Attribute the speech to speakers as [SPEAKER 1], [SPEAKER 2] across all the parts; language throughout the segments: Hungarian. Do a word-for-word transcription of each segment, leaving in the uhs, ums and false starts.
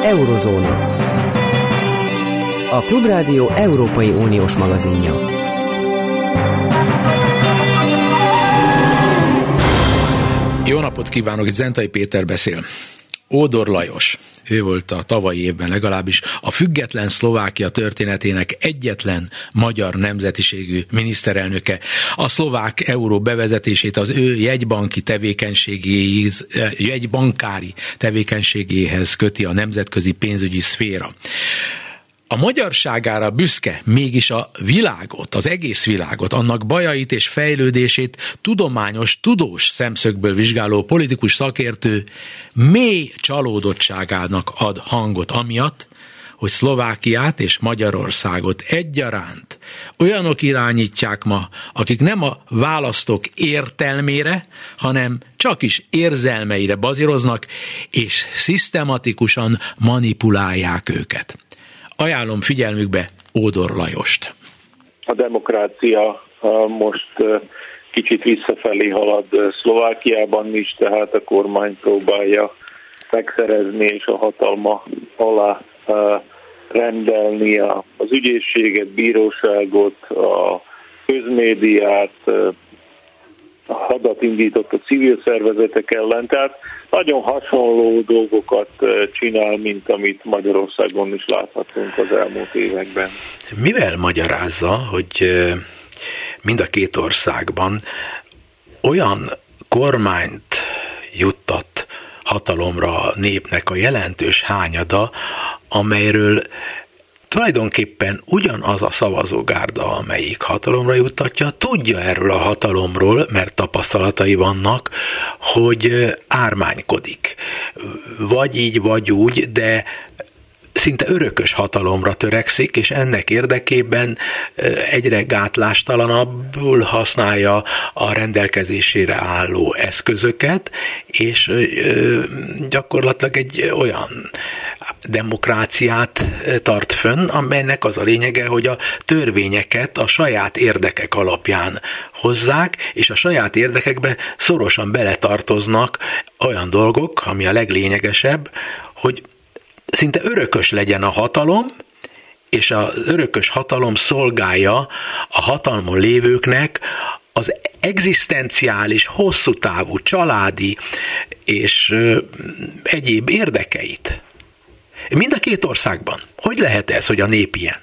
[SPEAKER 1] Eurozóna. A Klubrádió Európai Uniós magazinja.
[SPEAKER 2] Jó napot kívánok, itt Zentai Péter beszél. Ódor Lajos, ő volt a tavalyi évben legalábbis a független Szlovákia történetének egyetlen magyar nemzetiségű miniszterelnöke. A szlovák euró bevezetését az ő jegybanki tevékenységéhez, jegybankári tevékenységéhez köti a nemzetközi pénzügyi szféra. A magyarságára büszke, mégis a világot, az egész világot, annak bajait és fejlődését tudományos, tudós szemszögből vizsgáló politikus szakértő mély csalódottságának ad hangot amiatt, hogy Szlovákiát és Magyarországot egyaránt olyanok irányítják ma, akik nem a választók értelmére, hanem csak is érzelmeire bazíroznak, és szisztematikusan manipulálják őket. Ajánlom figyelmükbe Ódor Lajost.
[SPEAKER 3] A demokrácia most kicsit visszafelé halad Szlovákiában is, tehát a kormány próbálja megszerezni és a hatalma alá rendelni az ügyészséget, bíróságot, a közmédiát, a hadat indított a civil szervezetek ellen, tehát nagyon hasonló dolgokat csinál, mint amit Magyarországon is láthatunk az elmúlt években.
[SPEAKER 2] Mivel magyarázza, hogy mind a két országban olyan kormányt juttat hatalomra a népnek a jelentős hányada, amelyről tulajdonképpen ugyanaz a szavazógárda, amelyik hatalomra juttatja, tudja erről a hatalomról, mert tapasztalatai vannak, hogy ármánykodik. Vagy így, vagy úgy, de szinte örökös hatalomra törekszik, és ennek érdekében egyre gátlástalanabbul használja a rendelkezésére álló eszközöket, és gyakorlatilag egy olyan demokráciát tart fönn, amelynek az a lényege, hogy a törvényeket a saját érdekek alapján hozzák, és a saját érdekekbe szorosan beletartoznak olyan dolgok, ami a leglényegesebb, hogy szinte örökös legyen a hatalom, és az örökös hatalom szolgálja a hatalmon lévőknek az egzisztenciális, hosszú távú, családi és egyéb érdekeit. Mind a két országban. Hogy lehet ez, hogy a nép ilyen?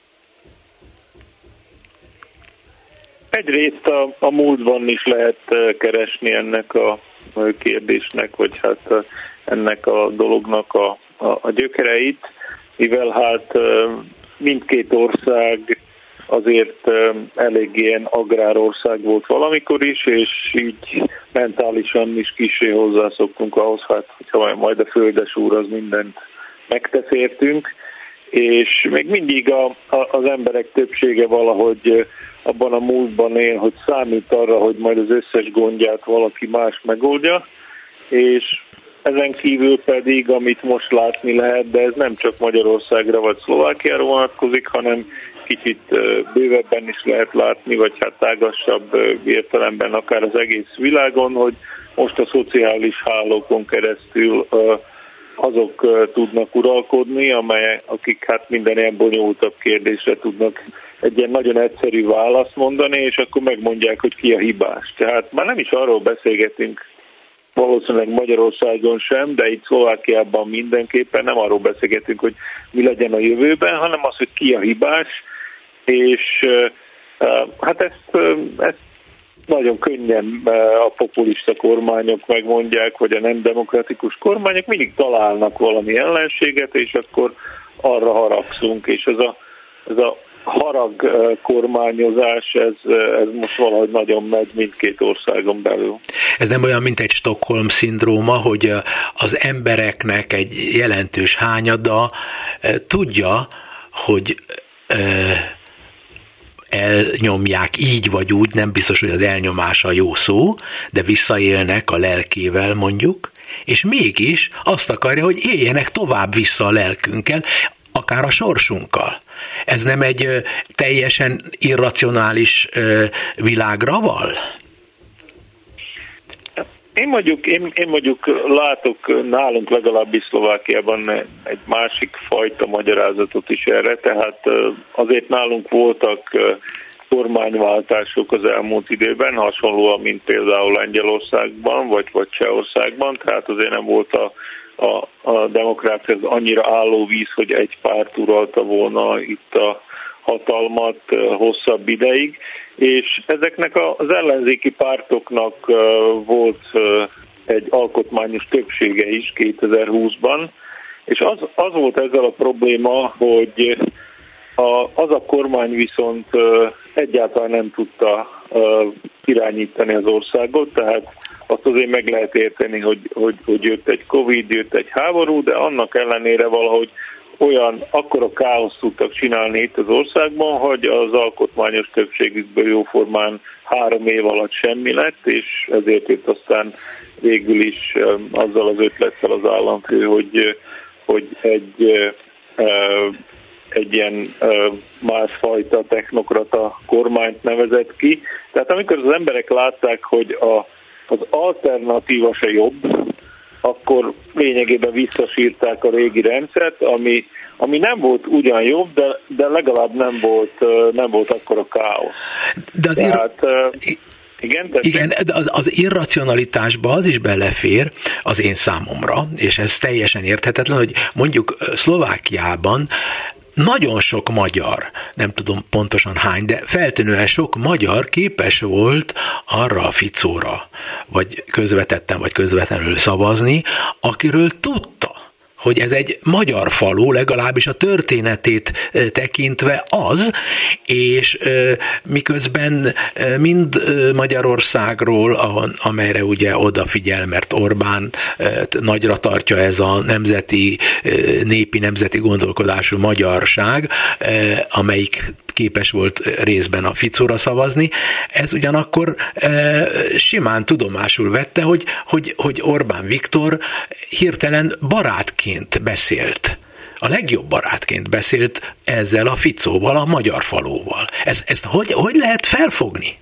[SPEAKER 3] Egyrészt a, a múltban is lehet keresni ennek a kérdésnek, vagy hát ennek a dolognak a, a, a gyökereit, mivel hát mindkét ország azért elég ilyen agrárország volt valamikor is, és így mentálisan is kissé hozzászoktunk ahhoz, hát, hogyha majd a földesúr az mindent megtesz értünk, és még mindig a, a, az emberek többsége valahogy abban a múltban él, hogy számít arra, hogy majd az összes gondját valaki más megoldja, és ezen kívül pedig, amit most látni lehet, de ez nem csak Magyarországra vagy Szlovákiára vonatkozik, hanem kicsit bővebben is lehet látni, vagy hát tágasabb értelemben akár az egész világon, hogy most a szociális hálókon keresztül azok tudnak uralkodni, amelyek, akik hát minden ilyen bonyolultabb kérdésre tudnak egy ilyen nagyon egyszerű választ mondani, és akkor megmondják, hogy ki a hibás. Tehát már nem is arról beszélgetünk valószínűleg Magyarországon sem, de itt Szlovákiában mindenképpen nem arról beszélgetünk, hogy mi legyen a jövőben, hanem az, hogy ki a hibás, és hát ezt, ezt nagyon könnyen a populista kormányok megmondják, vagy a nem demokratikus kormányok mindig találnak valami ellenséget, és akkor arra haragszunk, és ez a, ez a harag kormányozás, ez, ez most valahogy nagyon megy mindkét országon belül.
[SPEAKER 2] Ez nem olyan, mint egy Stockholm-szindróma, hogy az embereknek egy jelentős hányada tudja, hogy elnyomják így vagy úgy, nem biztos, hogy az elnyomása jó szó, de visszaélnek a lelkével mondjuk, és mégis azt akarja, hogy éljenek tovább vissza a lelkünkkel, akár a sorsunkkal. Ez nem egy teljesen irracionális világra val?
[SPEAKER 3] én mondjuk, én, én mondjuk látok nálunk legalábbis Szlovákiában egy másik fajta magyarázatot is erre, tehát azért nálunk voltak kormányváltások az elmúlt időben, hasonlóan, mint például Lengyelországban, vagy, vagy Csehországban, tehát azért nem volt a, a, a demokrácia az annyira állóvíz, hogy egy párt uralta volna itt a hatalmat hosszabb ideig, és ezeknek az ellenzéki pártoknak volt egy alkotmányos többsége is kétezer-húszban, és az, az volt ezzel a probléma, hogy a, az a kormány viszont egyáltalán nem tudta irányítani az országot, tehát azt azért meg lehet érteni, hogy, hogy, hogy jött egy Covid, jött egy háború, de annak ellenére valahogy olyan akkora káoszt tudtak csinálni itt az országban, hogy az alkotmányos többségükből jóformán három év alatt semmi lett, és ezért jött aztán végül is azzal az ötlettel az államfő, hogy, hogy egy, egy ilyen másfajta technokrata kormányt nevezett ki. Tehát amikor az emberek látták, hogy a, az alternatíva se jobb, akkor lényegében visszasírták a régi rendszert, ami, ami nem volt ugyan jobb, de, de legalább nem volt, nem volt akkora káosz.
[SPEAKER 2] De azért... Tehát,
[SPEAKER 3] igen,
[SPEAKER 2] igen, de az, az irracionalitásba az is belefér az én számomra, és ez teljesen érthetetlen, hogy mondjuk Szlovákiában nagyon sok magyar, nem tudom pontosan hány, de feltűnően sok magyar képes volt arra a Ficóra, vagy közvetetten, vagy közvetlenül szavazni, akiről tudta, hogy ez egy magyar falu, legalábbis a történetét tekintve az, és miközben mind Magyarországról, amelyre ugye odafigyel, mert Orbán nagyra tartja ez a nemzeti, népi, nemzeti gondolkodású magyarság, amelyik képes volt részben a Ficóra szavazni, ez ugyanakkor e, simán tudomásul vette, hogy, hogy, hogy Orbán Viktor hirtelen barátként beszélt. A legjobb barátként beszélt ezzel a Ficóval, a magyar falóval. Ez, ezt hogy, hogy lehet felfogni?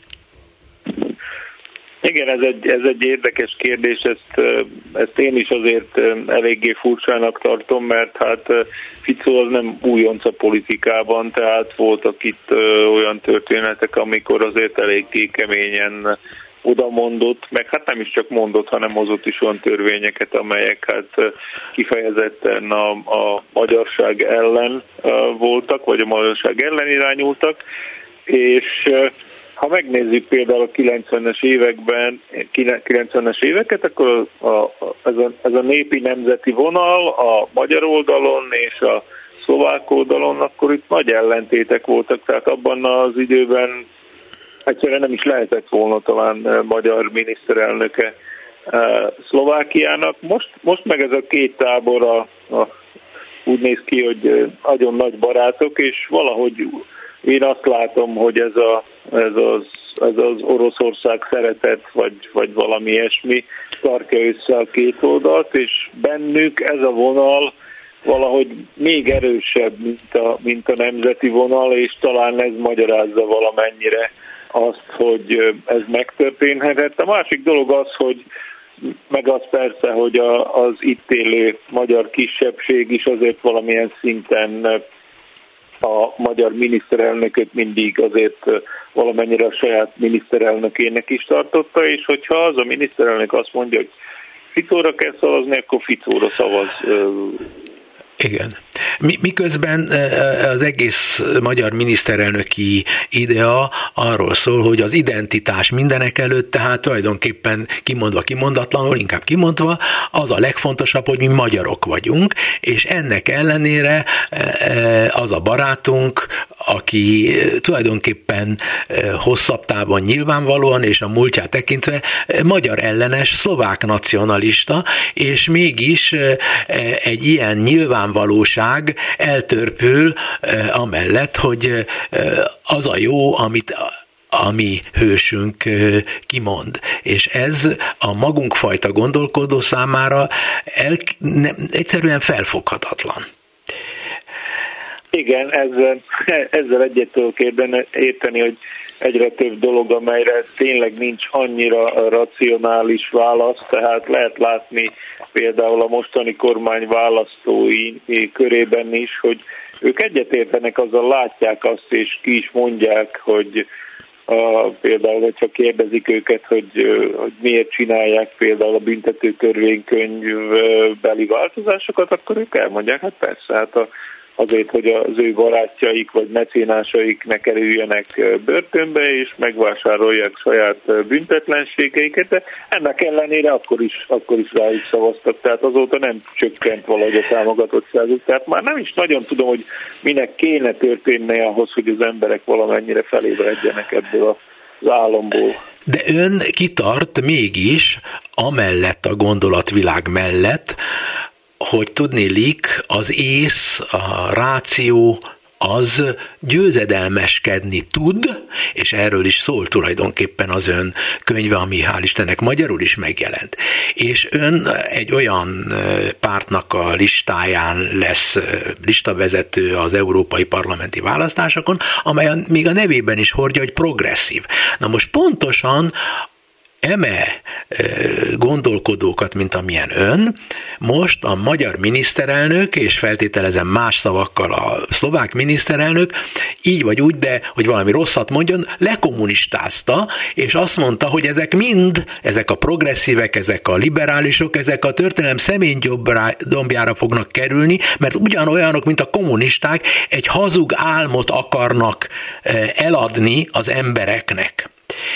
[SPEAKER 3] Igen, ez egy, ez egy érdekes kérdés, ezt, ezt én is azért eléggé furcsának tartom, mert hát Ficó az nem újonc a politikában, tehát voltak itt olyan történetek, amikor azért eléggé keményen oda mondott, meg hát nem is csak mondott, hanem hozott is olyan törvényeket, amelyek hát kifejezetten a, a magyarság ellen voltak, vagy a magyarság ellen irányultak, és ha megnézzük például a kilencvenes években, kilencvenes éveket, akkor a, a, ez, a, ez a népi nemzeti vonal a magyar oldalon és a szlovák oldalon, akkor itt nagy ellentétek voltak, tehát abban az időben egyszerűen nem is lehetett volna talán magyar miniszterelnöke Szlovákiának. Most, most meg ez a két tábor a, a, úgy néz ki, hogy nagyon nagy barátok, és valahogy én azt látom, hogy ez, a, ez, az, ez az Oroszország szeretet, vagy, vagy valami ilyesmi tartja össze a két oldalt, és bennük ez a vonal valahogy még erősebb, mint a, mint a nemzeti vonal, és talán ez magyarázza valamennyire azt, hogy ez megtörténhetett. A másik dolog az, hogy meg az persze, hogy a, az itt élő magyar kisebbség is azért valamilyen szinten a magyar miniszterelnököt mindig azért valamennyire a saját miniszterelnökének is tartotta, és hogyha az a miniszterelnök azt mondja, hogy Ficóra kell szavazni, akkor Ficóra szavaz.
[SPEAKER 2] Igen. Miközben az egész magyar miniszterelnöki idea arról szól, hogy az identitás mindenek előtt, tehát tulajdonképpen kimondva, kimondatlanul, inkább kimondva, az a legfontosabb, hogy mi magyarok vagyunk, és ennek ellenére az a barátunk, aki tulajdonképpen hosszabb távon nyilvánvalóan, és a múltját tekintve magyar ellenes, szlovák nacionalista, és mégis egy ilyen nyilvánvalóság eltörpül amellett, hogy az a jó, amit a mi hősünk kimond. És ez a magunkfajta gondolkodó számára el, ne, egyszerűen felfoghatatlan.
[SPEAKER 3] Igen, ezzel, ezzel egyet tudok érteni, hogy egyre több dolog, amelyre tényleg nincs annyira racionális válasz, tehát lehet látni például a mostani kormány választói körében is, hogy ők egyetértenek azzal, látják azt, és ki is mondják, hogy a, például, hogyha kérdezik őket, hogy, hogy miért csinálják például a büntető törvénykönyvbeli változásokat, akkor ők elmondják, hát persze, hát a, azért, hogy az ő barátjaik vagy mecénásaik ne kerüljenek börtönbe, és megvásárolják saját büntetlenségeiket, de ennek ellenére akkor is, akkor is rájuk szavaztak, tehát azóta nem csökkent valahogy a támogatottságuk, tehát már nem is nagyon tudom, hogy minek kéne történnie ahhoz, hogy az emberek valamennyire felébredjenek ebből az álomból.
[SPEAKER 2] De ön kitart mégis amellett a gondolatvilág mellett, hogy tudnélik az ész, a ráció az győzedelmeskedni tud, és erről is szól tulajdonképpen az ön könyve, ami hál' Istennek magyarul is megjelent. És ön egy olyan pártnak a listáján lesz listavezető az európai parlamenti választásokon, amely még a nevében is hordja, hogy progresszív. Na most pontosan eme gondolkodókat, mint amilyen ön, most a magyar miniszterelnök, és feltételezem más szavakkal a szlovák miniszterelnök, így vagy úgy, de hogy valami rosszat mondjon, lekommunistázta, és azt mondta, hogy ezek mind, ezek a progresszívek, ezek a liberálisok, ezek a történelem személydombjára fognak kerülni, mert ugyanolyanok, mint a kommunisták, egy hazug álmot akarnak eladni az embereknek.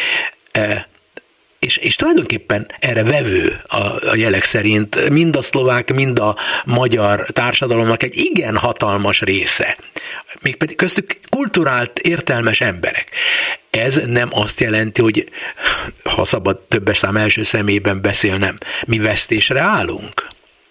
[SPEAKER 2] És, és tulajdonképpen erre vevő a, a jelek szerint mind a szlovák, mind a magyar társadalomnak egy igen hatalmas része. Mégpedig köztük kulturált, értelmes emberek. Ez nem azt jelenti, hogy ha szabad többes szám első személyben beszélnem, mi vesztésre állunk?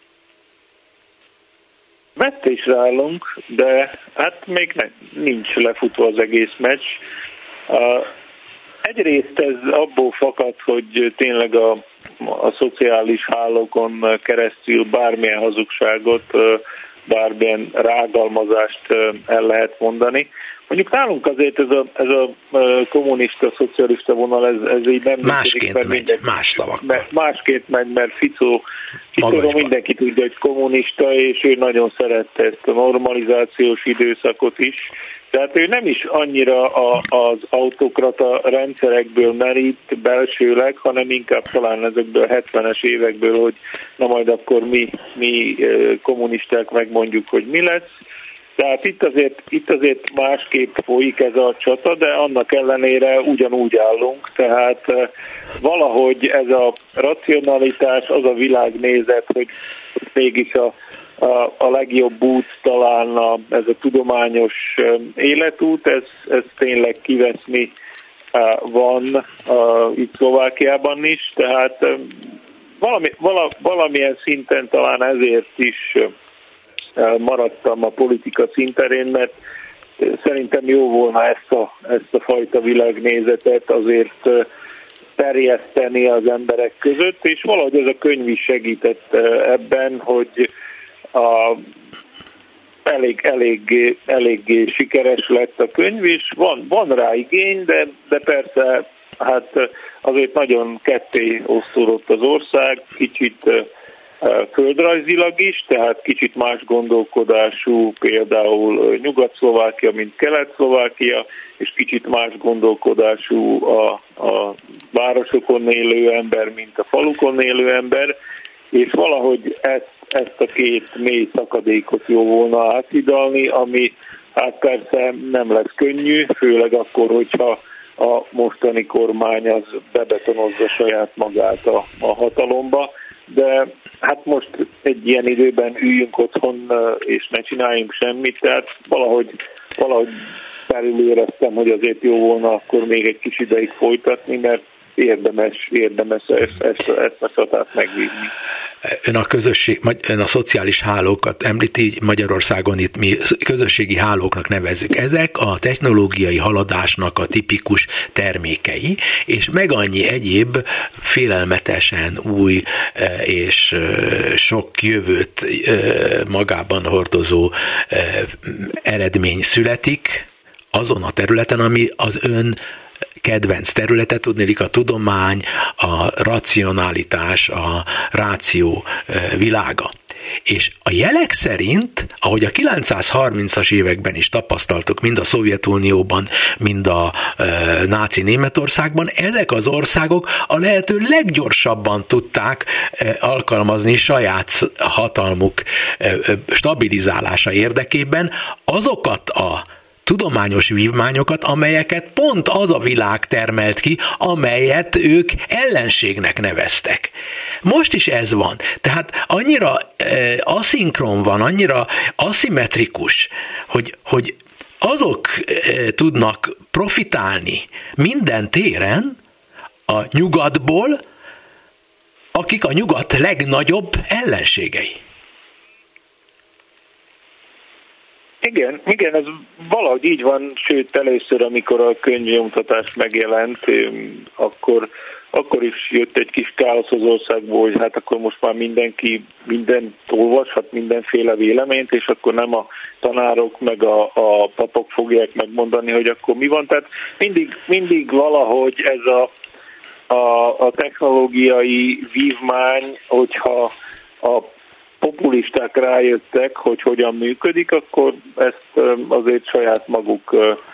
[SPEAKER 3] Vesztésre állunk, de hát még ne, nincs lefutva az egész meccs. Uh, Egyrészt ez abból fakad, hogy tényleg a, a szociális hálókon keresztül bármilyen hazugságot, bármilyen rágalmazást el lehet mondani. Mondjuk nálunk azért ez a, ez a kommunista, szocialista vonal, ez, ez így nem
[SPEAKER 2] másként megy, mindenki, más szavakkal.
[SPEAKER 3] Másként megy, mert Fico, Ficóról mindenki tudja, hogy kommunista, és ő nagyon szerette ezt a normalizációs időszakot is. Tehát ő nem is annyira a, az autokrata rendszerekből merít belsőleg, hanem inkább talán ezekből a hetvenes évekből, hogy na majd akkor mi, mi kommunisták megmondjuk, hogy mi lesz. Tehát itt azért, itt azért másképp folyik ez a csata, de annak ellenére ugyanúgy állunk. Tehát valahogy ez a racionalitás, az a világnézet, hogy mégis a A, a legjobb út talán a, ez a tudományos életút, ez, ez tényleg kiveszni van a, itt Szlovákiában is, tehát valami, vala, valamilyen szinten talán ezért is maradtam a politika szinterén, mert szerintem jó volna ezt a, ezt a fajta világnézetet azért terjeszteni az emberek között, és valahogy ez a könyv is segített ebben, hogy A, elég, elég, eléggé sikeres lett a könyv is, van, van rá igény, de, de persze hát azért nagyon ketté osztódott az ország, kicsit földrajzilag is, tehát kicsit más gondolkodású például Nyugat-Szlovákia, mint Kelet-Szlovákia, és kicsit más gondolkodású a, a városokon élő ember, mint a falukon élő ember, és valahogy ezt ezt a két mély szakadékot jó volna áthidalni, ami hát persze nem lesz könnyű, főleg akkor, hogyha a mostani kormány az bebetonozza saját magát a, a hatalomba, de hát most egy ilyen időben üljünk otthon, és ne csináljunk semmit, tehát valahogy, valahogy felül éreztem, hogy azért jó volna akkor még egy kis ideig folytatni, mert érdemes, érdemes ezt, ezt, ezt a csatát megvívni.
[SPEAKER 2] Ön a, közösség, ön a szociális hálókat említi, így Magyarországon itt mi közösségi hálóknak nevezzük. Ezek a technológiai haladásnak a tipikus termékei, és meg annyi egyéb félelmetesen új és sok jövőt magában hordozó eredmény születik azon a területen, ami az ön kedvenc területe, tudnélik a tudomány, a racionalitás, a ráció világa. És a jelek szerint, ahogy a kilencszázharmincas években is tapasztaltuk, mind a Szovjetunióban, mind a e, náci Németországban, ezek az országok a lehető leggyorsabban tudták e, alkalmazni saját hatalmuk e, stabilizálása érdekében azokat a tudományos vívmányokat, amelyeket pont az a világ termelt ki, amelyet ők ellenségnek neveztek. Most is ez van. Tehát annyira eh, aszinkron van, annyira aszimmetrikus, hogy, hogy azok eh, tudnak profitálni minden téren a nyugatból, akik a nyugat legnagyobb ellenségei.
[SPEAKER 3] Igen, igen, ez valahogy így van, sőt először, amikor a könyvnyomtatás megjelent, akkor, akkor is jött egy kis káosz az országból, hogy hát akkor most már mindenki mindent olvashat, mindenféle véleményt, és akkor nem a tanárok meg a, a papok fogják megmondani, hogy akkor mi van. Tehát mindig, mindig valahogy ez a, a, a technológiai vívmány, hogyha a populisták rájöttek, hogy hogyan működik, akkor ezt azért saját maguk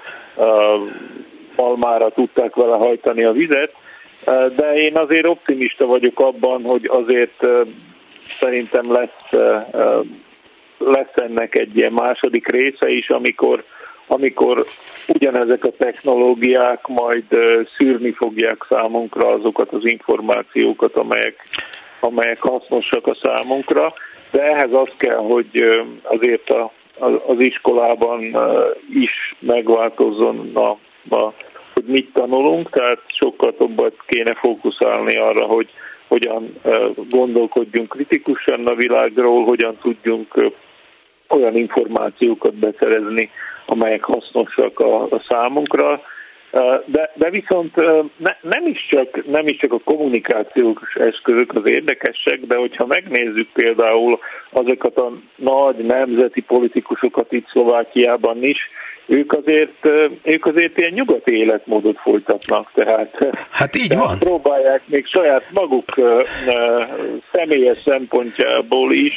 [SPEAKER 3] malmára tudták vele hajtani a vizet, de én azért optimista vagyok abban, hogy azért szerintem lesz, lesz ennek egy ilyen második része is, amikor, amikor ugyanezek a technológiák majd szűrni fogják számunkra azokat az információkat, amelyek, amelyek hasznosak a számunkra. De ehhez az kell, hogy azért a, az iskolában is megváltozzon, a, a, hogy mit tanulunk, tehát sokkal többet kéne fókuszálni arra, hogy hogyan gondolkodjunk kritikusan a világról, hogyan tudjunk olyan információkat beszerezni, amelyek hasznosak a, a számunkra. De, de viszont ne, nem, is csak, nem is csak a kommunikációs eszközök az érdekesek, de hogyha megnézzük például azokat a nagy nemzeti politikusokat itt Szlovákiában is, ők azért, ők azért ilyen nyugati életmódot folytatnak, tehát
[SPEAKER 2] hát így van.
[SPEAKER 3] Próbálják még saját maguk személyes szempontjából is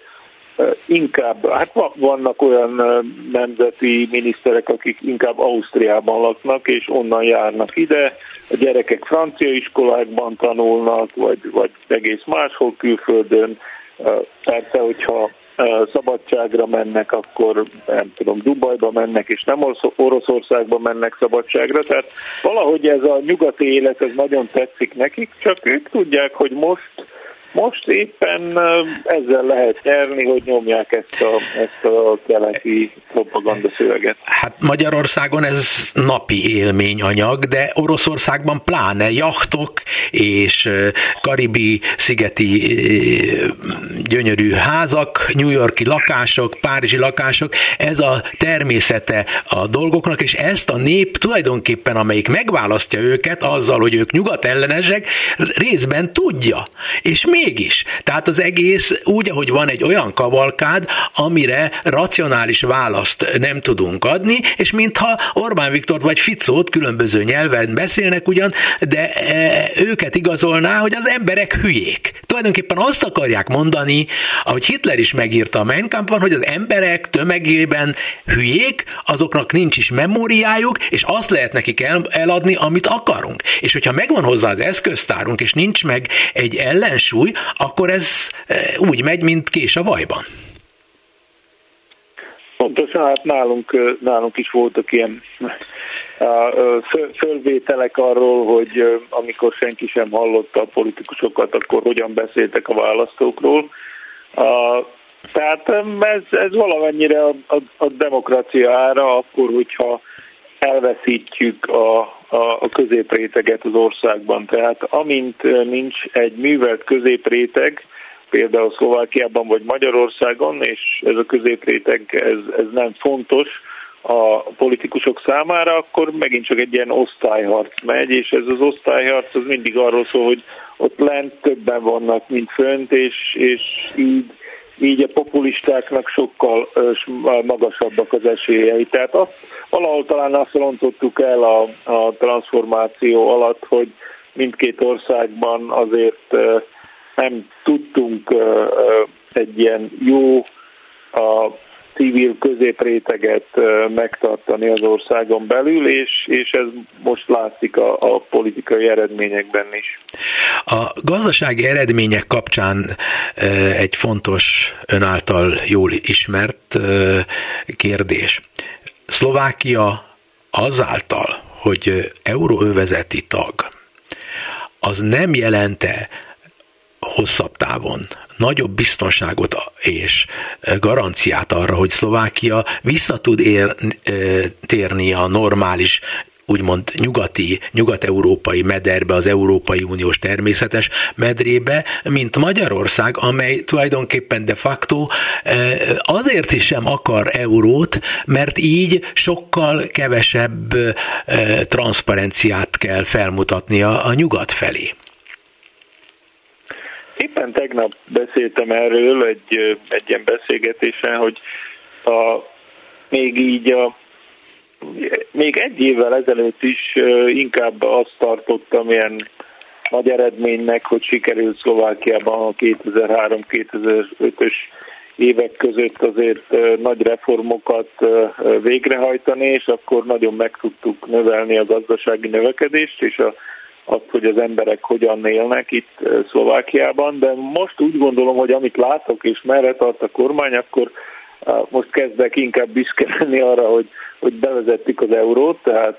[SPEAKER 3] inkább, hát vannak olyan nemzeti miniszterek, akik inkább Ausztriában laknak, és onnan járnak ide, a gyerekek francia iskolákban tanulnak, vagy, vagy egész máshol külföldön. Persze, hogyha szabadságra mennek, akkor nem tudom, Dubajba mennek, és nem Oroszországba mennek szabadságra, tehát valahogy ez a nyugati élet, ez nagyon tetszik nekik, csak ők tudják, hogy most Most éppen ezzel lehet nyerni, hogy nyomják ezt a, ezt a keleti propagandaszöveget.
[SPEAKER 2] Hát Magyarországon ez napi élményanyag, de Oroszországban pláne jachtok és karibi szigeti gyönyörű házak, New Yorki lakások, párizsi lakások, ez a természete a dolgoknak, és ezt a nép tulajdonképpen, amelyik megválasztja őket azzal, hogy ők nyugatellenesek, részben tudja. És mi Mégis. Tehát az egész úgy, ahogy van egy olyan kavalkád, amire racionális választ nem tudunk adni, és mintha Orbán Viktort vagy Ficót különböző nyelven beszélnek ugyan, de e, őket igazolná, hogy az emberek hülyék. Tulajdonképpen azt akarják mondani, ahogy Hitler is megírta a Mein Kampfban, hogy az emberek tömegében hülyék, azoknak nincs is memóriájuk, és azt lehet nekik el, eladni, amit akarunk. És hogyha megvan hozzá az eszköztárunk, és nincs meg egy ellensúly, akkor ez úgy megy, mint kés a vajban.
[SPEAKER 3] Pontosan, hát nálunk, nálunk is voltak ilyen fölvételek arról, hogy amikor senki sem hallotta a politikusokat, akkor hogyan beszéltek a választókról. Tehát ez, ez valamennyire a, a, a demokrácia ára, akkor, hogyha elveszítjük a, a, a középréteget az országban. Tehát amint nincs egy művelt középréteg, például Szlovákiában vagy Magyarországon, és ez a középréteg ez, ez nem fontos a politikusok számára, akkor megint csak egy ilyen osztályharc megy, és ez az osztályharc az mindig arról szól, hogy ott lent többen vannak, mint fönt, és, és így így a populistáknak sokkal magasabbak az esélyei. Tehát azt, valahol talán azt rontottuk el a, a transformáció alatt, hogy mindkét országban azért nem tudtunk egy ilyen jó a civil középréteget megtartani az országon belül, és, és ez most látszik a, a politikai eredményekben is.
[SPEAKER 2] A gazdasági eredmények kapcsán egy fontos, ön által jól ismert kérdés. Szlovákia azáltal, hogy euróövezeti tag, az nem jelente hosszabb távon nagyobb biztonságot és garanciát arra, hogy Szlovákia vissza tud ér, térni a normális, úgymond nyugati, nyugat-európai mederbe, az Európai Uniós természetes medrébe, mint Magyarország, amely tulajdonképpen de facto azért is sem akar eurót, mert így sokkal kevesebb transzparenciát kell felmutatnia a nyugat felé.
[SPEAKER 3] Éppen tegnap beszéltem erről egy, egy ilyen beszélgetésen, hogy a, még így a, még egy évvel ezelőtt is inkább azt tartottam ilyen nagy eredménynek, hogy sikerült Szlovákiában a kétezer-három-kétezer-ötös évek között azért nagy reformokat végrehajtani, és akkor nagyon meg tudtuk növelni a gazdasági növekedést, és a azt, hogy az emberek hogyan élnek itt Szlovákiában, de most úgy gondolom, hogy amit látok és merre tart a kormány, akkor most kezdek inkább büszke lenni arra, hogy, hogy bevezettük az eurót, tehát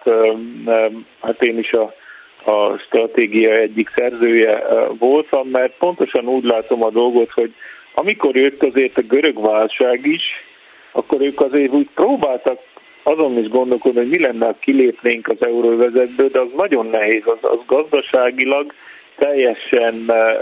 [SPEAKER 3] hát én is a, a stratégia egyik szerzője voltam, mert pontosan úgy látom a dolgot, hogy amikor jött azért a görög válság is, akkor ők azért úgy próbáltak azon is gondolkodni, hogy mi lenne, ha kilépnénk az euróövezetből, de az nagyon nehéz, az, az gazdaságilag teljesen e,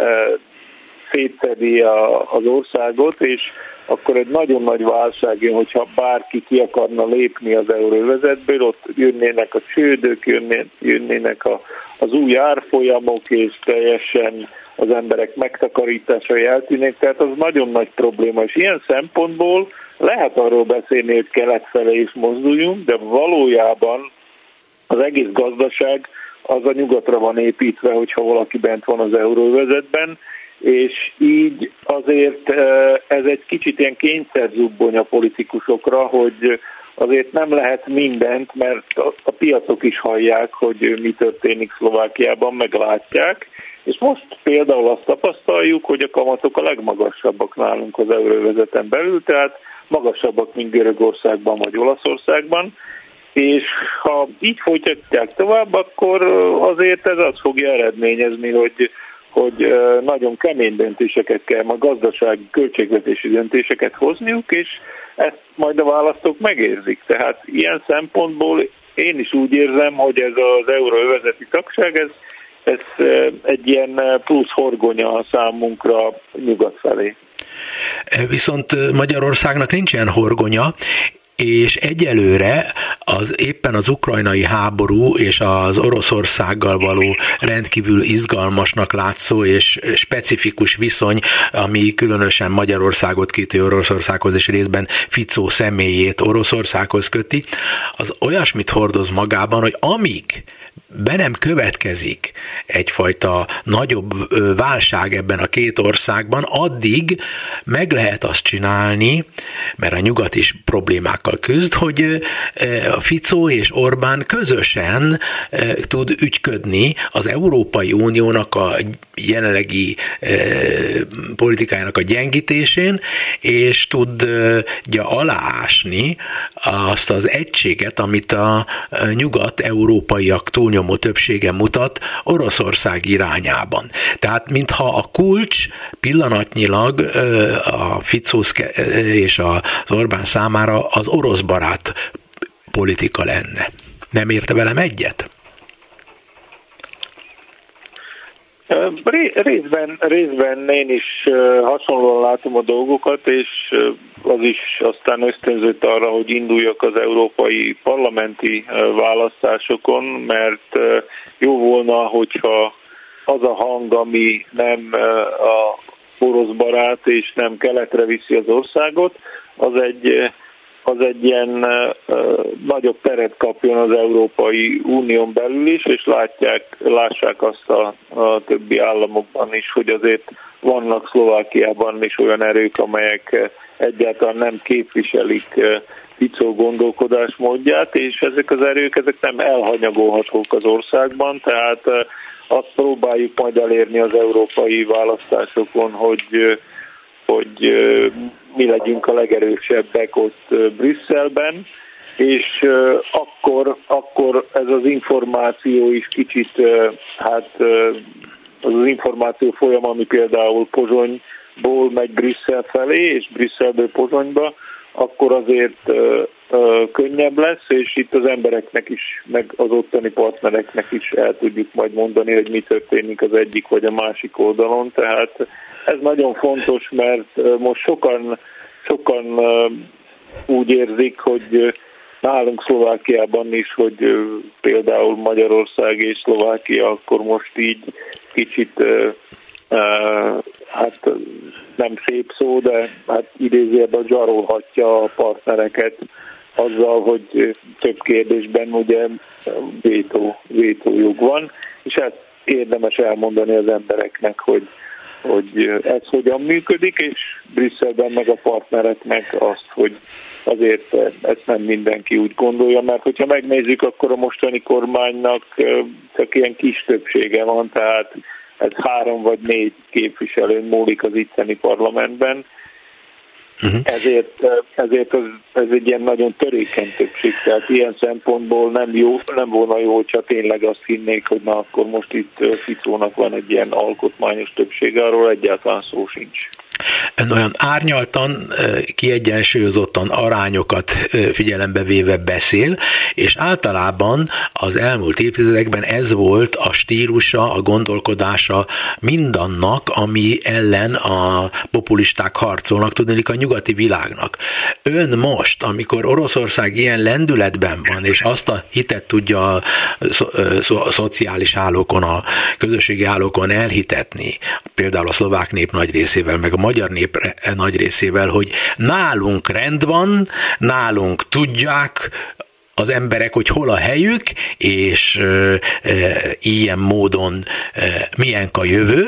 [SPEAKER 3] szétszedi az országot, és akkor egy nagyon nagy válság jön, hogyha bárki ki akarna lépni az euróövezetből, ott jönnének a csődök, jönné, jönnének a, az új árfolyamok, és teljesen az emberek megtakarításai eltűnnek, tehát az nagyon nagy probléma, és ilyen szempontból lehet arról beszélni, hogy kelet felé is mozduljunk, de valójában az egész gazdaság az a nyugatra van építve, hogyha valaki bent van az euróövezetben, és így azért ez egy kicsit ilyen kényszerzubbony a politikusokra, hogy azért nem lehet mindent, mert a piacok is hallják, hogy mi történik Szlovákiában, meglátják, és most például azt tapasztaljuk, hogy a kamatok a legmagasabbak nálunk az euróövezeten belül, tehát magasabbak, mint Görögországban vagy Olaszországban, és ha így folytatják tovább, akkor azért ez azt fogja eredményezni, hogy, hogy nagyon kemény döntéseket kell, ma gazdasági, költségvetési döntéseket hozniuk, és ezt majd a választók megérzik. Tehát ilyen szempontból én is úgy érzem, hogy ez az euróövezeti tagság, ez, ez egy ilyen plusz horgonya számunkra nyugat felé.
[SPEAKER 2] Viszont Magyarországnak nincs ilyen horgonya, és egyelőre az éppen az ukrajnai háború és az Oroszországgal való rendkívül izgalmasnak látszó és specifikus viszony, ami különösen Magyarországot köti Oroszországhoz és részben Ficó személyét Oroszországhoz köti, az olyasmit hordoz magában, hogy amíg be nem következik egyfajta nagyobb válság ebben a két országban, addig meg lehet azt csinálni, mert a nyugat is problémákkal küzd, hogy a Ficó és Orbán közösen tud ügyködni az Európai Uniónak a jelenlegi politikájának a gyengítésén, és tudja aláásni azt az egységet, amit a nyugat-európaiak túlnyomó többsége mutat Oroszország irányában. Tehát mintha a kulcs pillanatnyilag a Ficó és az Orbán számára az orosz barát politika lenne. Nem érte velem egyet?
[SPEAKER 3] Részben, részben én is hasonlóan látom a dolgokat, és az is aztán ösztönzött arra, hogy induljak az európai parlamenti választásokon, mert jó volna, hogyha az a hang, ami nem a orosz barát és nem keletre viszi az országot, az egy, az egy ilyen uh, nagyobb teret kapjon az Európai Unión belül is, és látják, lássák azt a, a többi államokban is, hogy azért vannak Szlovákiában is olyan erők, amelyek egyáltalán nem képviselik uh, Fico gondolkodásmódját, és ezek az erők ezek nem elhanyagolhatók az országban, tehát uh, azt próbáljuk majd elérni az európai választásokon, hogy, hogy mi legyünk a legerősebbek ott Brüsszelben, és akkor, akkor ez az információ is kicsit, hát az az információ folyam, ami például Pozsonyból megy Brüsszel felé, és Brüsszelből Pozsonyba, akkor azért ö, ö, könnyebb lesz, és itt az embereknek is, meg az ottani partnereknek is el tudjuk majd mondani, hogy mi történik az egyik vagy a másik oldalon. Tehát ez nagyon fontos, mert most sokan, sokan ö, úgy érzik, hogy nálunk Szlovákiában is, hogy ö, például Magyarország és Szlovákia akkor most így kicsit ö, Uh, hát nem szép szó, de hát idézőjelben zsarolhatja a partnereket azzal, hogy több kérdésben ugye vétó, vétójog van, és ezt érdemes elmondani az embereknek, hogy, hogy ez hogyan működik, és Brüsszelben meg a partnereknek azt, hogy azért ezt nem mindenki úgy gondolja, mert hogyha megnézzük, akkor a mostani kormánynak csak ilyen kis többsége van, tehát ez három vagy négy képviselőn múlik az itteni parlamentben, uh-huh. ezért, ezért az, ez egy ilyen nagyon törékeny többség, tehát ilyen szempontból nem, jó, nem volna jó, hogyha tényleg azt hinnék, hogy na akkor most itt Ficónak van egy ilyen alkotmányos többsége, arról egyáltalán szó sincs.
[SPEAKER 2] Ön olyan árnyaltan, kiegyensúlyozottan arányokat figyelembe véve beszél, és általában az elmúlt évtizedekben ez volt a stílusa, a gondolkodása mindannak, ami ellen a populisták harcolnak, tudnélik a nyugati világnak. Ön most, amikor Oroszország ilyen lendületben van, és azt a hitet tudja a, a szociális hálókon, a közösségi hálókon elhitetni, például a szlovák nép nagy részével, meg a magyar nép nagy részével, hogy nálunk rend van, nálunk tudják az emberek, hogy hol a helyük, és e, e, ilyen módon e, milyen a jövő,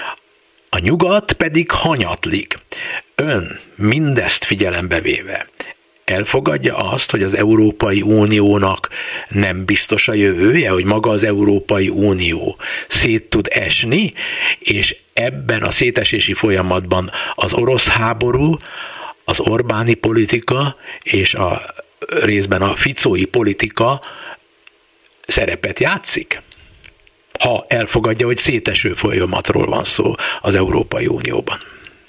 [SPEAKER 2] a nyugat pedig hanyatlik. Ön mindezt figyelembe véve elfogadja azt, hogy az Európai Uniónak nem biztos a jövője, hogy maga az Európai Unió szét tud esni, és ebben a szétesési folyamatban az orosz háború, az Orbáni politika és a részben a ficói politika szerepet játszik? Ha elfogadja, hogy széteső folyamatról van szó az Európai Unióban.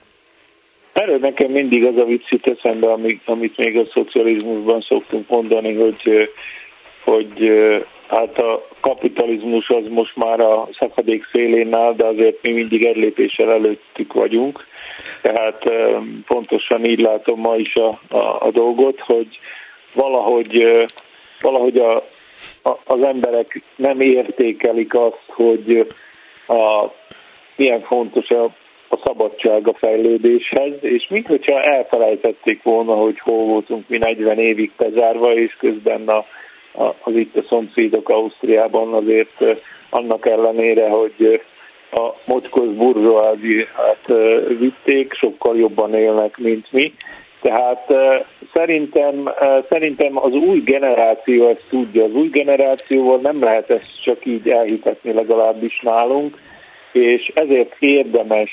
[SPEAKER 3] Erről nekem mindig az a vicc jut eszembe, amit még a szocializmusban szoktunk mondani, hogy, hogy hát a kapitalizmus az most már a szakadék szélén áll, de azért mi mindig egy lépéssel előttük vagyunk. Tehát pontosan így látom ma is a, a, a dolgot, hogy valahogy, valahogy a, a, az emberek nem értékelik azt, hogy a, milyen fontos a a szabadság a fejlődéshez, és minthogyha elfelejtették volna, hogy hol voltunk mi negyven évig bezárva, és közben a, a, az itt a szomszédok Ausztriában azért annak ellenére, hogy a mocskos burzsóáziát vitték, sokkal jobban élnek, mint mi. Tehát szerintem, szerintem az új generáció ezt tudja. Az új generációval nem lehet ezt csak így elhitetni, legalábbis nálunk, és ezért érdemes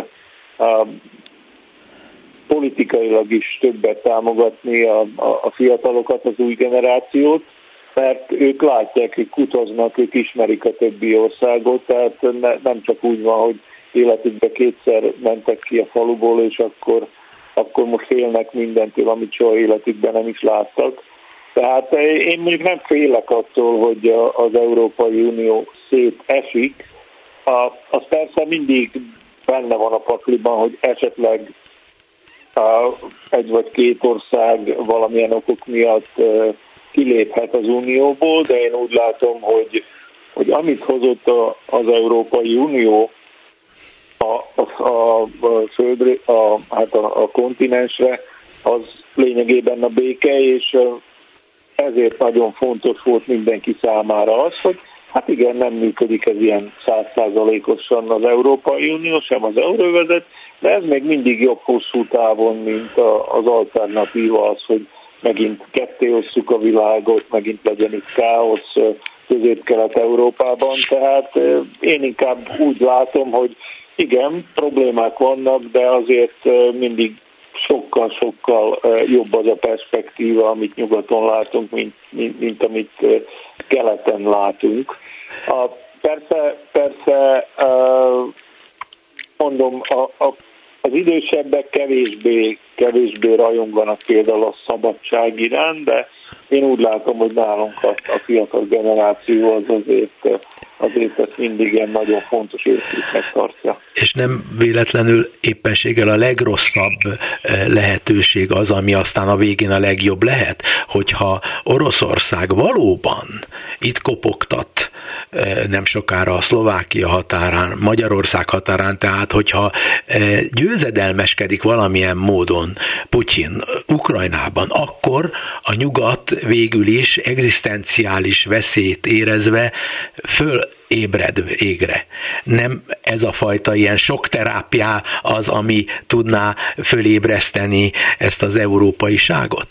[SPEAKER 3] uh, politikailag is többet támogatni a, a, a fiatalokat, az új generációt, mert ők látják, ők utaznak, ők ismerik a többi országot, tehát ne, nem csak úgy van, hogy életükben kétszer mentek ki a faluból, és akkor, akkor most félnek mindentől, amit soha életükben nem is láttak. Tehát én mondjuk nem félek attól, hogy az Európai Unió szétesik. A, az persze mindig benne van a pakliban, hogy esetleg a, egy vagy két ország valamilyen okok miatt uh, kiléphet az Unióból, de én úgy látom, hogy, hogy amit hozott a, az Európai Unió, a, a a, a földre, a, hát a, a kontinensre, az lényegében a béke, és ezért nagyon fontos volt mindenki számára az, hogy hát igen, nem működik ez ilyen száz százalékosan az Európai Unió, sem az euróvezet, de ez még mindig jobb hosszú távon, mint az alternatíva az, hogy megint ketté osszuk a világot, megint legyen itt káosz Közép-Kelet-Európában. Tehát én inkább úgy látom, hogy igen, problémák vannak, de azért mindig sokkal-sokkal jobb az a perspektíva, amit nyugaton látunk, mint, mint, mint amit keleten látunk. A, persze, persze mondom, a, a, az idősebbek kevésbé, kevésbé rajonganak például a szabadság iránt, de én úgy látom, hogy nálunk a, a fiatal generáció az azért, azért ezt mindig ilyen nagyon fontos értéknek tartja.
[SPEAKER 2] És nem véletlenül éppenséggel a legrosszabb lehetőség az, ami aztán a végén a legjobb lehet, hogyha Oroszország valóban itt kopogtat nem sokára a Szlovákia határán, Magyarország határán, tehát hogyha győzedelmeskedik valamilyen módon Putyin Ukrajnában, akkor a nyugat végül is egzisztenciális veszélyt érezve fölébred végre. Nem ez a fajta ilyen sokterápiá az, ami tudná fölébreszteni ezt az európaiságot?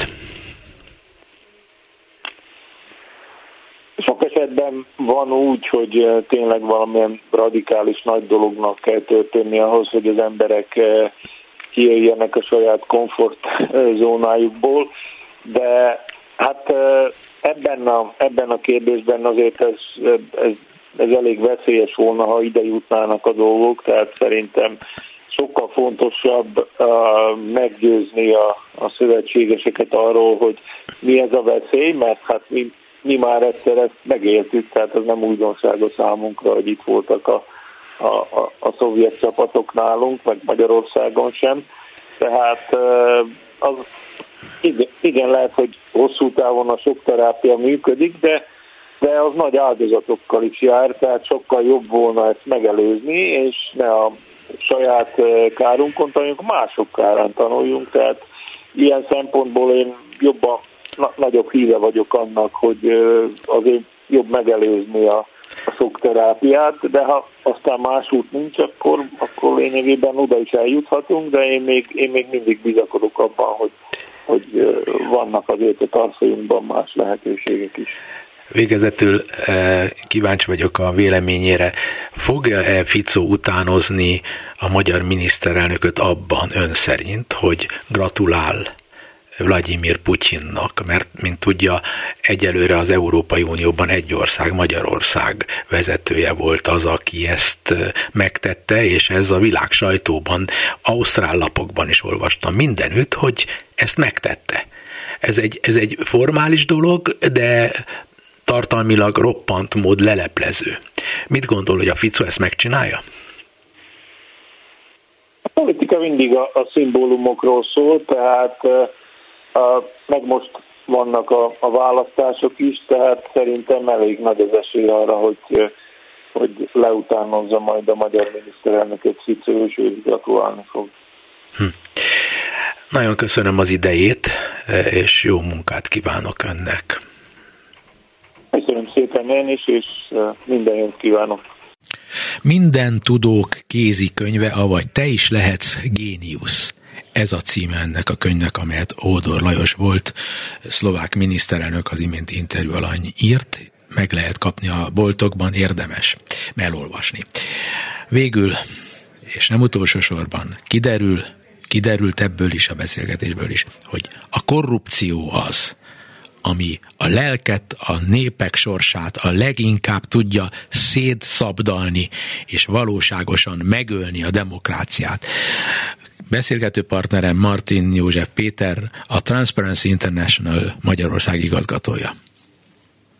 [SPEAKER 3] Sok esetben van úgy, hogy tényleg valamilyen radikális nagy dolognak kell történni ahhoz, hogy az emberek kijöjjenek a saját komfortzónájukból, de hát ebben a, ebben a kérdésben azért ez, ez, ez elég veszélyes volna, ha ide jutnának a dolgok, tehát szerintem sokkal fontosabb uh, meggyőzni a, a szövetségeseket arról, hogy mi ez a veszély, mert hát mi, mi már egyszer ezt megéltük, tehát ez nem újdonság a számunkra, hogy itt voltak a, a, a, a szovjet csapatok nálunk, meg Magyarországon sem. Tehát uh, az igen, igen, lehet, hogy hosszú távon a sok terápia működik, de, de az nagy áldozatokkal is jár, tehát sokkal jobb volna ezt megelőzni, és ne a saját kárunkon tanuljunk, mások kárán tanuljunk, tehát ilyen szempontból én jobban, na, nagyobb híve vagyok annak, hogy azért jobb megelőzni a, a szokterápiát, de ha aztán más út nincs, akkor, akkor lényegében oda is eljuthatunk, de én még, én még mindig bizakodok abban, hogy, hogy vannak azért a tartalmunkban más lehetőségek is.
[SPEAKER 2] Végezetül kíváncsi vagyok a véleményére. Fogja-e Fico utánozni a magyar miniszterelnököt abban ön szerint, hogy gratulál Vladimir Putyinnak, mert, mint tudja, egyelőre az Európai Unióban egy ország, Magyarország vezetője volt az, aki ezt megtette, és ez a világ sajtóban, ausztrál lapokban is olvastam mindenütt, hogy ezt megtette. Ez egy, ez egy formális dolog, de tartalmilag roppant mód leleplező. Mit gondol, hogy a Fico ezt megcsinálja?
[SPEAKER 3] A politika mindig a, a szimbólumokról szól, tehát a, meg most vannak a, a választások is, tehát szerintem elég nagy az esély arra, hogy, hogy leutánozza majd a magyar miniszterelnököt Fico, és ő gratulálni fog.
[SPEAKER 2] Hm. Nagyon köszönöm az idejét, és jó munkát kívánok önnek.
[SPEAKER 3] Köszönöm szépen én is, és minden jót kívánok.
[SPEAKER 2] Minden tudók kézikönyve, avagy te is lehetsz géniusz. Ez a címe ennek a könyvnek, amelyet Ódor Lajos volt szlovák miniszterelnök az iménti interjú alany írt. Meg lehet kapni a boltokban, érdemes elolvasni. Végül, és nem utolsó sorban, kiderül, kiderült ebből is, a beszélgetésből is, hogy a korrupció az, ami a lelket, a népek sorsát a leginkább tudja szétszabdalni, és valóságosan megölni a demokráciát. Beszélgető partnerem Martin József Péter, a Transparency International Magyarország igazgatója.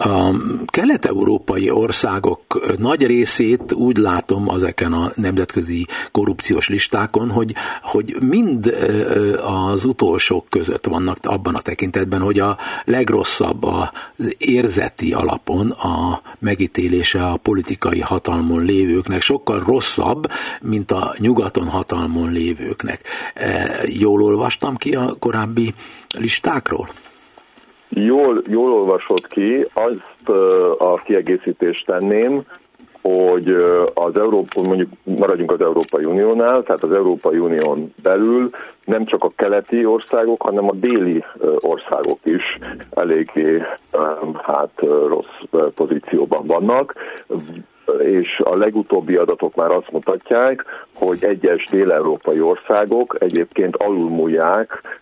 [SPEAKER 2] A kelet-európai országok nagy részét úgy látom ezeken a nemzetközi korrupciós listákon, hogy, hogy mind az utolsók között vannak abban a tekintetben, hogy a legrosszabb az érzeti alapon a megítélése a politikai hatalmon lévőknek, sokkal rosszabb, mint a nyugaton hatalmon lévőknek. Jól olvastam ki a korábbi listákról?
[SPEAKER 4] Jól, jól olvasott ki, azt a kiegészítést tenném, hogy az Európa, mondjuk maradjunk az Európai Uniónál, tehát az Európai Unión belül nem csak a keleti országok, hanem a déli országok is eléggé hát rossz pozícióban vannak, és a legutóbbi adatok már azt mutatják, hogy egyes dél-európai országok egyébként alulmúlják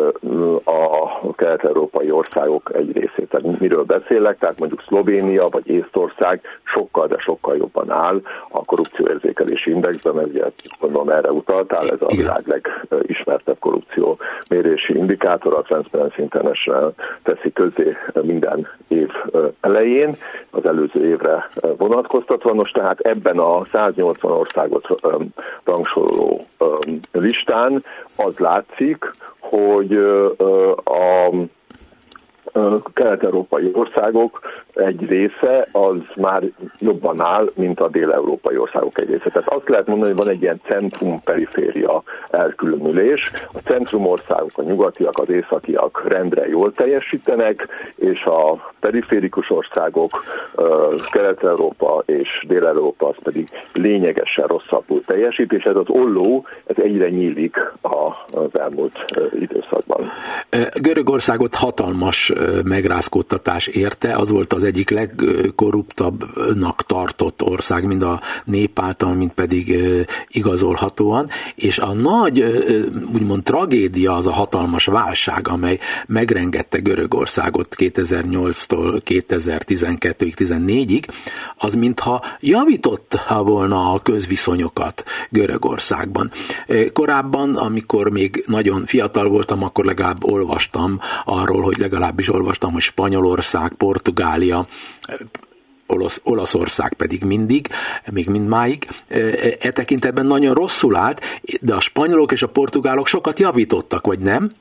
[SPEAKER 4] a kelet-európai országok egy részét. Tehát miről beszélek? Tehát mondjuk Szlovénia vagy Észtország sokkal, de sokkal jobban áll a korrupcióérzékelési indexben, mert ugye gondolom erre utaltál, ez a világ legismertebb korrupció mérési indikátor, a Transparency International teszi közé minden év elején, az előző évre vonatkoztatva. Most tehát ebben a száznyolcvan országot rangsoroló listán az látszik, hogy a kelet-európai országok egy része az már jobban áll, mint a dél-európai országok egy része. Tehát azt lehet mondani, hogy van egy ilyen centrum-periféria elkülönülés. A centrumországok, a nyugatiak, az északiak rendre jól teljesítenek, és a periférikus országok, Kelet-Európa és Dél-Európa az pedig lényegesen rosszabbul teljesít, és ez az olló, ez egyre nyílik az elmúlt időszakban.
[SPEAKER 2] Görögországot hatalmas megrázkódtatás érte, az volt az egyik legkorruptabbnak tartott ország, mind a nép által, mind pedig igazolhatóan, és a nagy, úgymond tragédia az a hatalmas válság, amely megrengette Görögországot kétezer-nyolctól kétezer-tizenkettőig, tizennégyig, az mintha javította volna a közviszonyokat Görögországban. Korábban, amikor még nagyon fiatal voltam, akkor legalább olvastam arról, hogy legalábbis olvastam, hogy Spanyolország, Portugália, Olasz, Olaszország pedig mindig, még mindmáig, e tekintetben nagyon rosszul állt, de a spanyolok és a portugálok sokat javítottak, vagy nem?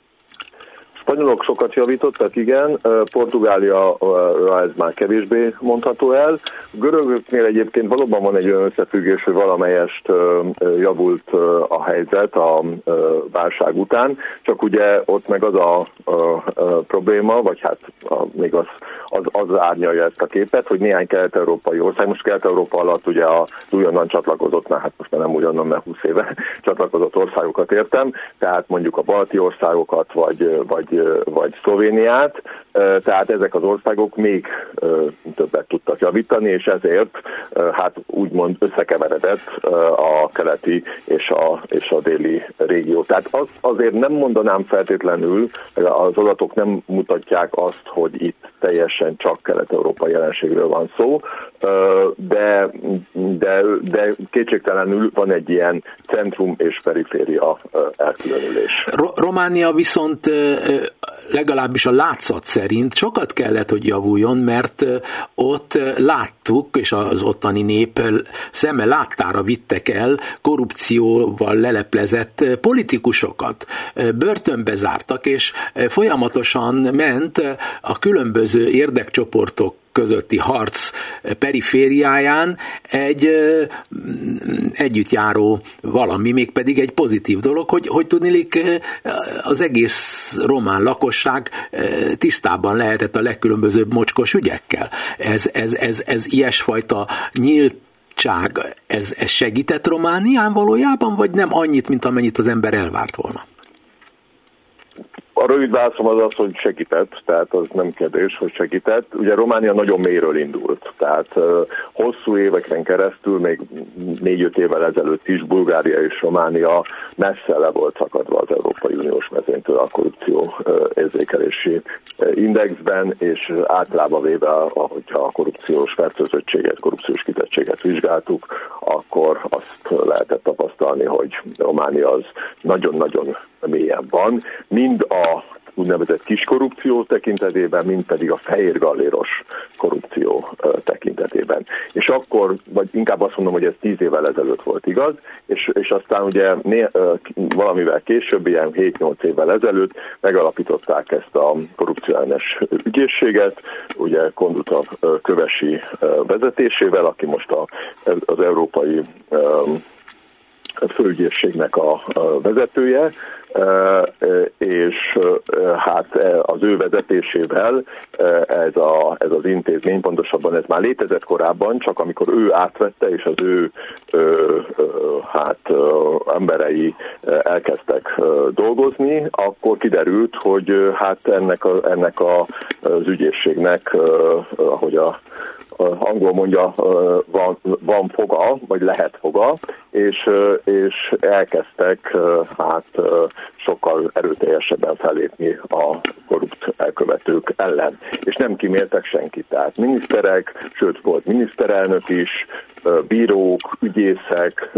[SPEAKER 4] Spanyolok sokat javítottak, igen, Portugália ez már kevésbé mondható el. Görögöknél egyébként valóban van egy olyan összefüggés, hogy valamelyest javult a helyzet a válság után, csak ugye ott meg az a, a, a probléma, vagy hát a, még az, az, az árnyalja ezt a képet, hogy néhány kelet-európai ország, most Kelet-Európa alatt ugye az újonnan csatlakozott, már hát most már nem újonnan, mert húsz éve csatlakozott országokat értem, tehát mondjuk a balti országokat, vagy, vagy vagy Szlovéniát, tehát ezek az országok még többet tudtak javítani, és ezért hát úgymond összekeveredett a keleti és a, és a déli régió. Tehát az, azért nem mondanám feltétlenül, az adatok nem mutatják azt, hogy itt teljesen csak kelet-európai jelenségről van szó, de, de, de kétségtelenül van egy ilyen centrum és periféria elkülönülés.
[SPEAKER 2] Románia viszont legalábbis a látszat szerint sokat kellett, hogy javuljon, mert ott láttuk, és az ottani nép szeme láttára vittek el korrupcióval leleplezett politikusokat. Börtönbe zártak, és folyamatosan ment a különböző érdekcsoportok közötti harc perifériáján egy együttjáró valami, mégpedig egy pozitív dolog, hogy, hogy tudniillik az egész román lakosság tisztában lehetett a legkülönbözőbb mocskos ügyekkel. Ez, ez, ez, ez ilyesfajta nyíltság, ez, ez segített Románián valójában, vagy nem annyit, mint amennyit az ember elvárt volna?
[SPEAKER 4] A rövid válaszom az az, hogy segített, tehát az nem kérdés, hogy segített. Ugye Románia nagyon mélyről indult, tehát uh, hosszú éveken keresztül, még négy-öt évvel ezelőtt is Bulgária és Románia messze le volt szakadva az Európai Uniós mezőnytől a korrupció uh, érzékelési uh, indexben, és általában véve, hogyha a korrupciós fertőzöttséget, korrupciós kitettséget vizsgáltuk, akkor azt lehetett tapasztalni, hogy Románia az nagyon-nagyon mélyen van, mind a úgynevezett kis korrupció tekintetében, mind pedig a fehér galléros korrupció tekintetében. És akkor, vagy inkább azt mondom, hogy ez tíz évvel ezelőtt volt igaz, és, és aztán ugye né, valamivel később, ilyen hét-nyolc évvel ezelőtt megalapították ezt a korrupcióellenes ügyészséget, ugye Konduta Kövesi vezetésével, aki most a, az európai főügyészségnek a vezetője, és hát az ő vezetésével ez, a, ez az intézmény, pontosabban ez már létezett korábban, csak amikor ő átvette, és az ő hát emberei elkezdtek dolgozni, akkor kiderült, hogy hát ennek, a, ennek a, az ügyészségnek, ahogy a angol mondja, van, van foga, vagy lehet foga, és, és elkezdtek hát sokkal erőteljesebben fellépni a korrupt elkövetők ellen. És nem kíméltek senkit, tehát miniszterek, sőt volt miniszterelnök is, bírók, ügyészek,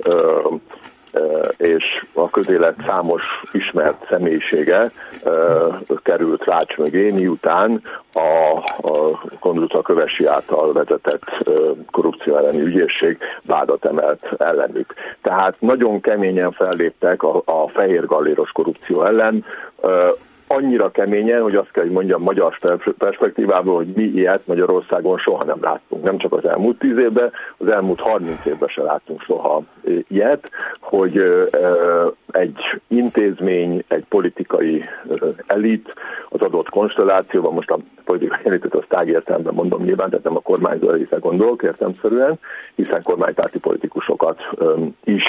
[SPEAKER 4] és a közélet számos ismert személyisége került rács mögé, miután a, a Konduta Kövesi által vezetett korrupció elleni ügyészség vádat emelt ellenük. Tehát nagyon keményen felléptek a, a fehér galléros korrupció ellen, annyira keményen, hogy azt kell, hogy mondjam magyar perspektívából, hogy mi ilyet Magyarországon soha nem láttunk. Nem csak az elmúlt tíz évben, az elmúlt harminc évben se láttunk soha ilyet, hogy egy intézmény, egy politikai elit az adott konstellációban, most a politikai elitet azt tágértelemben mondom nyilván, tehát nem a kormányzó elite gondolok értelemszerűen, hiszen kormánypárti politikusokat is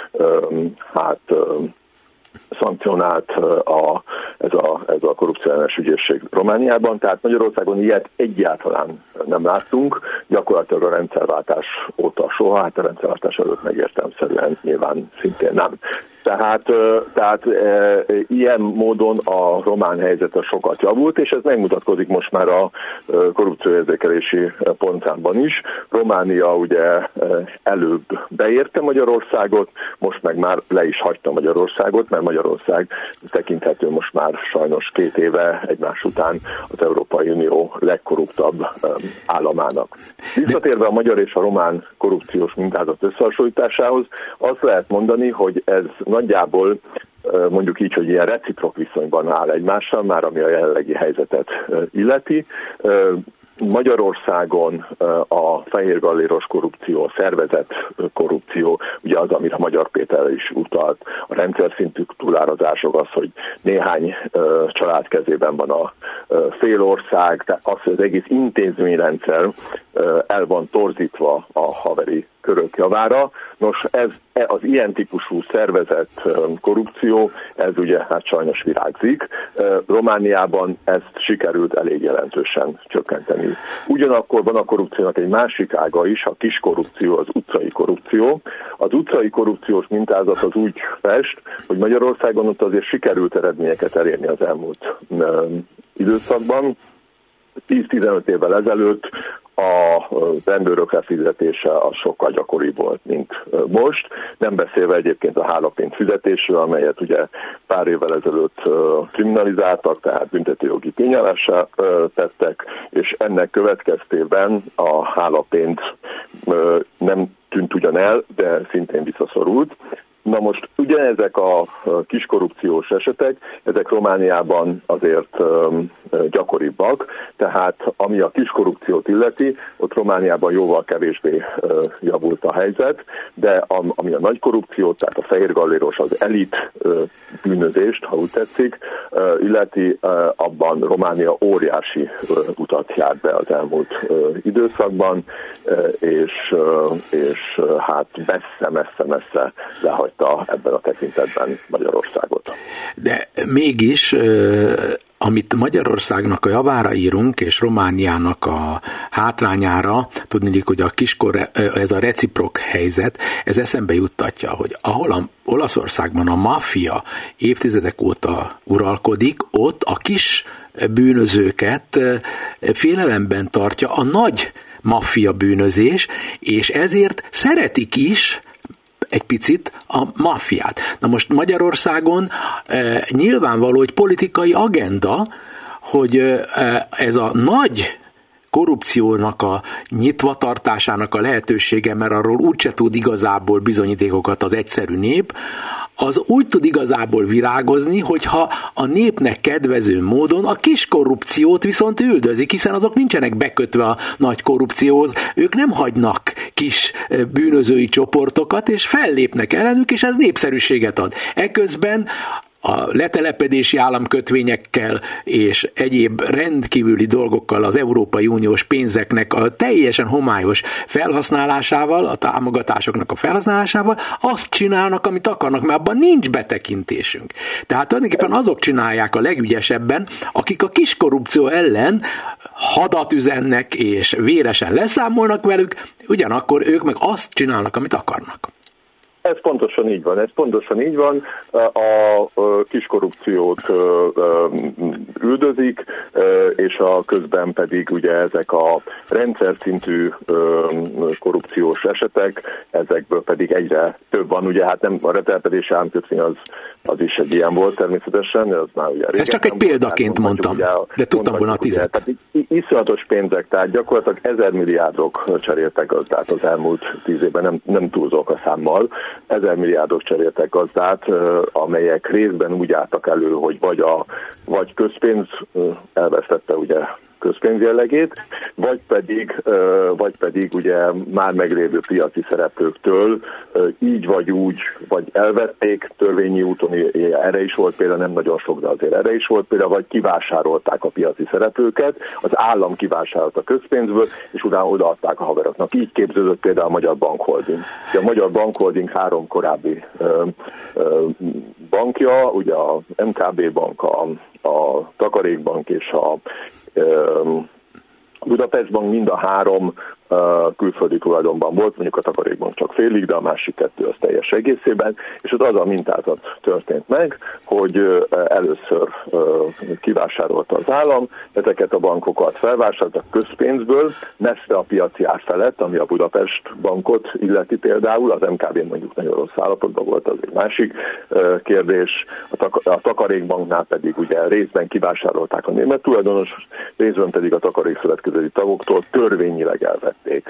[SPEAKER 4] hát szankcionált a, ez, a, ez a korrupcióellenes ügyészség Romániában, tehát Magyarországon ilyet egyáltalán nem láttunk, gyakorlatilag a rendszerváltás óta soha, hát a rendszerváltás előtt megértelemszerűen nyilván szintén nem. Tehát, tehát e, ilyen módon a román helyzete sokat javult, és ez megmutatkozik most már a korrupcióérzékelési pontszámban is. Románia ugye előbb beérte Magyarországot, most meg már le is hagyta Magyarországot, mert Magyarország tekinthető most már sajnos két éve egymás után az Európai Unió legkorruptabb államának. Visszatérve a magyar és a román korrupciós mintázat összehasonlításához, azt lehet mondani, hogy ez nagyjából mondjuk így, hogy ilyen reciprok viszonyban áll egymással, már ami a jelenlegi helyzetet illeti. Magyarországon a fehérgalléros korrupció, a szervezett korrupció, ugye az, amire Magyar Péter is utalt, a rendszer szintű túlárazások, az, hogy néhány család kezében van a fél ország, tehát az, hogy az egész intézményrendszer el van torzítva a haveri körök javára. Nos, ez az ilyen típusú szervezett korrupció, ez ugye hát sajnos virágzik. Romániában ezt sikerült elég jelentősen csökkenteni. Ugyanakkor van a korrupciónak egy másik ága is, a kis korrupció, az utcai korrupció. Az utcai korrupciós mintázat az úgy fest, hogy Magyarországon ott azért sikerült eredményeket elérni az elmúlt időszakban. tíz-tizenöt évvel ezelőtt a rendőrök lefizetése az sokkal gyakoribb volt, mint most. Nem beszélve egyébként a hálapénz fizetésről, amelyet ugye pár évvel ezelőtt kriminalizáltak, tehát büntetőjogi tényállássá tettek, és ennek következtében a hálapénz nem tűnt ugyan el, de szintén visszaszorult. Na most ugyanezek a kiskorrupciós esetek, ezek Romániában azért gyakoribbak, tehát ami a kiskorrupciót illeti, ott Romániában jóval kevésbé javult a helyzet, de ami a nagy korrupciót, tehát a fehérgalléros, az elit bűnözést, ha úgy tetszik, illeti, abban Románia óriási utat járt be az elmúlt időszakban, és, és hát messze-messze-messze lehagyta ebben a tekintetben Magyarországot.
[SPEAKER 2] De mégis, amit Magyarországnak a javára írunk, és Romániának a hátrányára, tudniillik, hogy a kiskor, ez a reciprok helyzet, ez eszembe juttatja, hogy ahol a Olaszországban a maffia évtizedek óta uralkodik, ott a kis bűnözőket félelemben tartja a nagy maffia bűnözés, és ezért szeretik is egy picit a maffiát. Na most Magyarországon e, nyilvánvaló, hogy politikai agenda, hogy e, ez a nagy korrupciónak a nyitvatartásának a lehetősége, mert arról úgyse tud igazából bizonyítékokat az egyszerű nép, az úgy tud igazából virágozni, hogyha a népnek kedvező módon a kis korrupciót viszont üldözik, hiszen azok nincsenek bekötve a nagy korrupcióhoz, ők nem hagynak kis bűnözői csoportokat, és fellépnek ellenük, és ez népszerűséget ad. Eközben a letelepedési államkötvényekkel és egyéb rendkívüli dolgokkal, az Európai Uniós pénzeknek a teljesen homályos felhasználásával, a támogatásoknak a felhasználásával azt csinálnak, amit akarnak, mert abban nincs betekintésünk. Tehát tulajdonképpen azok csinálják a legügyesebben, akik a kis korrupció ellen hadat üzennek és véresen leszámolnak velük, ugyanakkor ők meg azt csinálnak, amit akarnak.
[SPEAKER 4] Ez pontosan így van, ez pontosan így van. A kis korrupciót üldözik, és a közben pedig ugye ezek a rendszer szintű korrupciós esetek, ezekből pedig egyre több van. Ugye hát nem a letelepedési államkötvény az, az is egy ilyen volt természetesen, az már ugye
[SPEAKER 2] ez csak egy példaként volt, mondtam, ugye, de tudtam volna a tizet. Tehát
[SPEAKER 4] iszonyatos pénzek, tehát gyakorlatilag ezer milliárdok cseréltek gazdát az elmúlt tíz évben, nem, nem túlzok a számmal, ezer milliárdok cseréltek gazdát, amelyek részben úgy álltak elő, hogy vagy, a, vagy közpénz elvesztette ugye közpénz jellegét, vagy pedig, vagy pedig ugye már meglévő piaci szereplőktől így vagy úgy, vagy elvették törvényi úton, erre is volt például, nem nagyon sok, de azért erre is volt például, vagy kivásárolták a piaci szereplőket, az állam kivásárolt a közpénzből, és utána odaadták a haveroknak. Így képződött például a Magyar Bankholding. A Magyar Bankholding három korábbi bankja, ugye a em ká bé bank, a, a Takarékbank és a Budapest Bank, mind a három uh, külföldi tulajdonban volt, mondjuk a Takarékbank csak félig, de a másik kettő az teljes egészében, és ott az a mintázat történt meg, hogy uh, először uh, kivásárolta az állam, ezeket a bankokat felvásároltak közpénzből, messze a piaci ár felett, ami a Budapest Bankot illeti például, az em ká bé mondjuk nagyon rossz állapotban volt, az egy másik uh, kérdés, a, tak- a Takarékbanknál pedig ugye részben kivásárolták a német tulajdonos, részben pedig a Takarékszövetkezeti tagoktól törvényileg elvették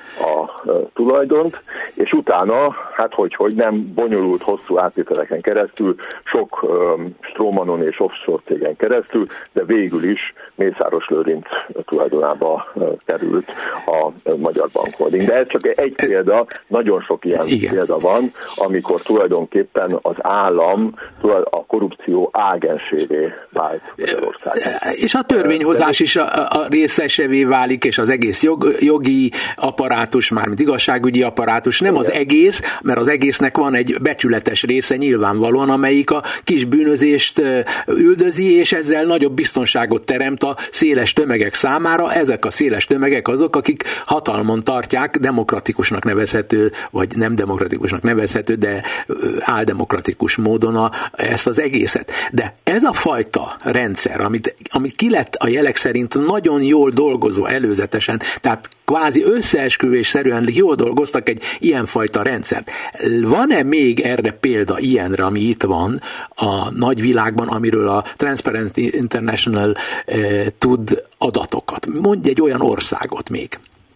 [SPEAKER 4] a tulajdont, és utána, hát hogy, hogy nem bonyolult, hosszú átvételeken keresztül, sok um, Stromanon és offshore cégen keresztül, de végül is Mészáros Lőrinc tulajdonába uh, került a uh, Magyar Bankholding. De ez csak egy példa, nagyon sok ilyen Igen. példa van, amikor tulajdonképpen az állam a korrupció ágensévé vált Magyarországon.
[SPEAKER 2] És a törvényhozás is a, a részesevé válik, és az egész jog, jogi apparátus, mármint igazságügyi apparátus, nem Igen. az egész, mert az egésznek van egy becsületes része nyilvánvalóan, amelyik a kis bűnözést üldözi, és ezzel nagyobb biztonságot teremt a széles tömegek számára. Ezek a széles tömegek azok, akik hatalmon tartják demokratikusnak nevezhető, vagy nem demokratikusnak nevezhető, de áldemokratikus módon a, ezt az egészet. De ez a fajta rendszer, amit, amit ki lett a jelek szerint nagyon jól dolgozó előzetesen, tehát kvázi összeesküvésszerűen jól dolgoztak egy ilyenfajta rendszert. Van-e még erre példa ilyenre, ami itt van a nagyvilágban, amiről a Transparency International eh, tud adatokat? Mondj egy olyan országot még.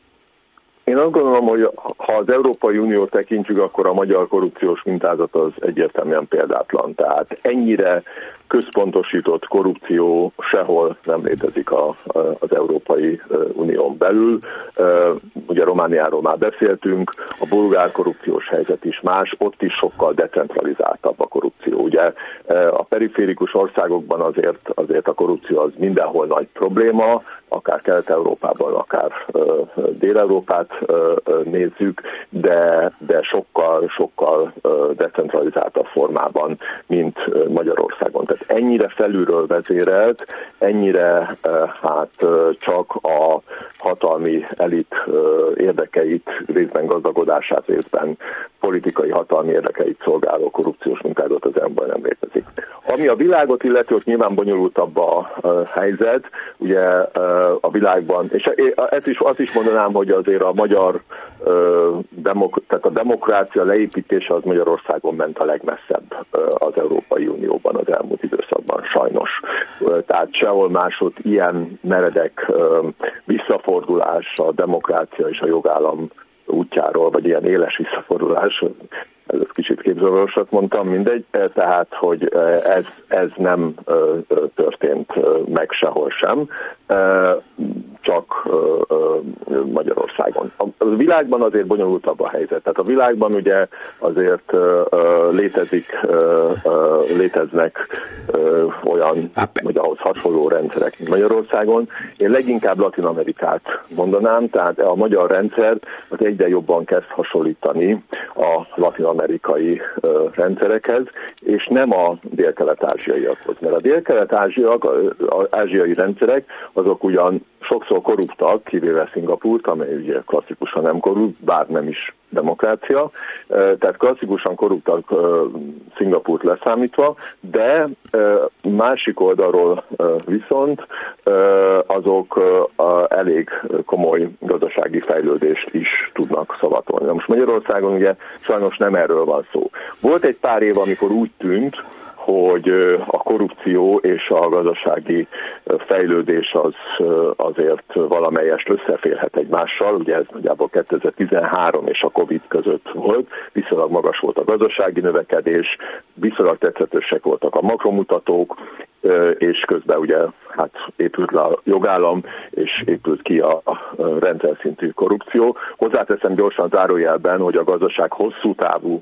[SPEAKER 4] Én azt gondolom, hogy ha az Európai Uniót tekintjük, akkor a magyar korrupciós mintázat az egyértelműen példátlan. Tehát ennyire központosított korrupció sehol nem létezik a, az Európai Unión belül. Ugye Romániáról már beszéltünk, a bulgár korrupciós helyzet is más, ott is sokkal decentralizáltabb a korrupció. Ugye a periférikus országokban azért, azért a korrupció az mindenhol nagy probléma, akár Kelet-Európában, akár Dél-Európát nézzük, de, de sokkal, sokkal decentralizáltabb formában, mint Magyarországon. Tehát ennyire felülről vezérelt, ennyire hát csak a hatalmi elit érdekeit, részben gazdagodását, részben politikai hatalmi érdekeit szolgáló korrupciós munkázat az ember nem létezik. Ami a világot illeti, ott nyilván bonyolultabb a helyzet, ugye a világban, és ezt is, azt is mondanám, hogy azért a magyar demok, tehát a demokrácia leépítése az Magyarországon ment a legmesszebb az Európai Unióban az elmúlt időszakban, sajnos. Tehát sehol másod ilyen meredek visszafordulás a demokrácia és a jogállam útjáról, vagy ilyen éles visszafordulás, ez kicsit képzavarosat mondtam, mindegy, tehát, hogy ez, ez nem történt meg sehol sem, csak Magyarországon. A világban azért bonyolultabb a helyzet. Tehát a világban ugye azért létezik, léteznek olyan, vagy ahhoz hasonló rendszerek, mint Magyarországon. Én leginkább Latin-Amerikát mondanám, tehát a magyar rendszer az egyre jobban kezd hasonlítani a latin-amerikai rendszerekhez, és nem a dél-kelet-ázsiaiakhoz. Mert a dél-kelet-ázsiai rendszerek azok ugyan sokszor korruptak, kivéve Szingapúrt, amely ugye klasszikusan nem korrupt, bár nem is demokrácia, tehát klasszikusan korruptak Szingapúrt leszámítva, de másik oldalról viszont azok elég komoly gazdasági fejlődést is tudnak szavatolni. Na most Magyarországon ugye sajnos nem erről van szó. Volt egy pár év, amikor úgy tűnt, hogy a korrupció és a gazdasági fejlődés az azért valamelyest összeférhet egymással, ugye ez nagyjából kétezer-tizenhárom és a Covid között volt, viszonylag magas volt a gazdasági növekedés, viszonylag tetszetősek voltak a makromutatók, és közben ugye hát épült le a jogállam, és épült ki a rendszer szintű korrupció. Hozzáteszem gyorsan zárójelben, hogy a gazdaság hosszú távú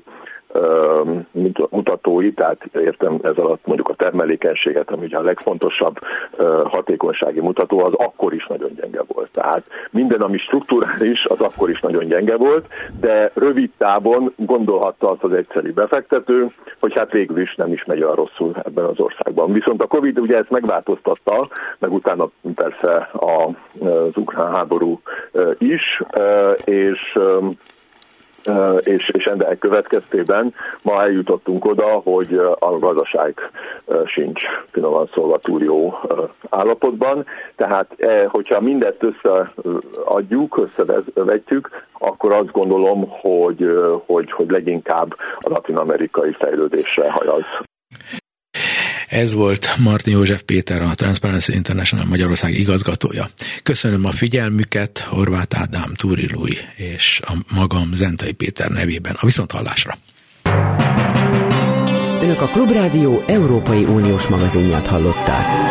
[SPEAKER 4] mutatói, tehát értem ez alatt mondjuk a termelékenységet, ami ugye a legfontosabb hatékonysági mutató, az akkor is nagyon gyenge volt. Tehát minden, ami strukturális, az akkor is nagyon gyenge volt, de rövid távon gondolhatta azt az egyszerű befektető, hogy hát végül is nem is megy olyan rosszul ebben az országban. Viszont a Covid ugye ezt megváltoztatta, meg utána persze az ukrán háború is, és És, és ennek következtében ma eljutottunk oda, hogy a gazdaság sincs finoman szólva túl jó állapotban. Tehát, hogyha mindezt összeadjuk, összevetjük, akkor azt gondolom, hogy, hogy, hogy leginkább a latin-amerikai fejlődésre hajaz.
[SPEAKER 2] Ez volt Martin József Péter, a Transparency International Magyarország igazgatója. Köszönöm a figyelmüket, Horváth Ádám, Túri Lui és a magam Zentai Péter nevében. A viszonthallásra!
[SPEAKER 1] Önök a Klubrádió Európai Uniós magazinját hallották.